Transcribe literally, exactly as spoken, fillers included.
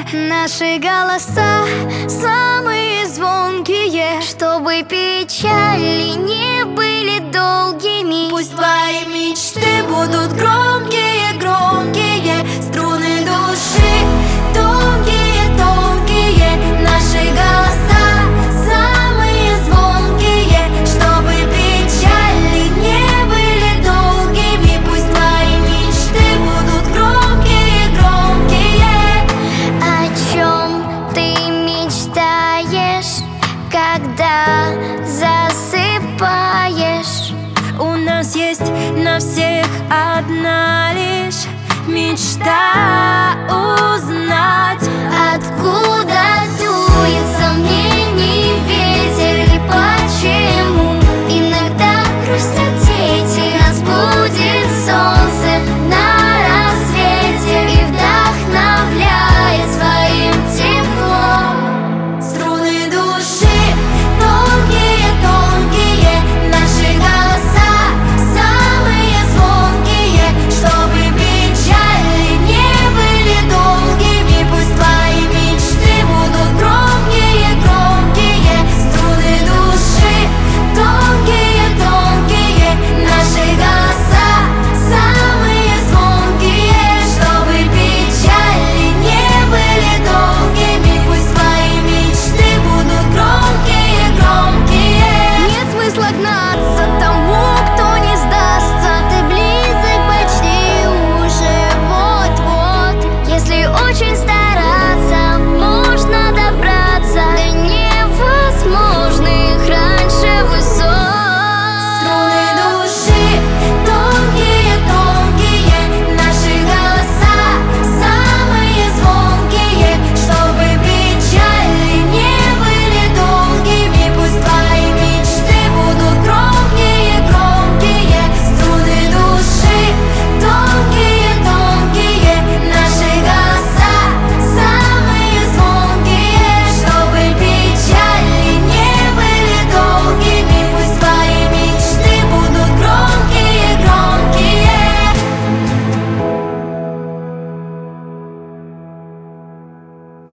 Наши голоса самые звонкие, чтобы печали не были долгими. Пусть твои мечты будут громкие, громкие, струны души тонкие, тонкие. Наши голоса самые звонкие, чтобы печали не были долгими. Пусть твои мечты будут громкие, громкие. О чем ты мечтаешь, когда засыпаешь? У нас есть на всех одна лишь мечта узнать, Откуда дует сомнений ветер и почему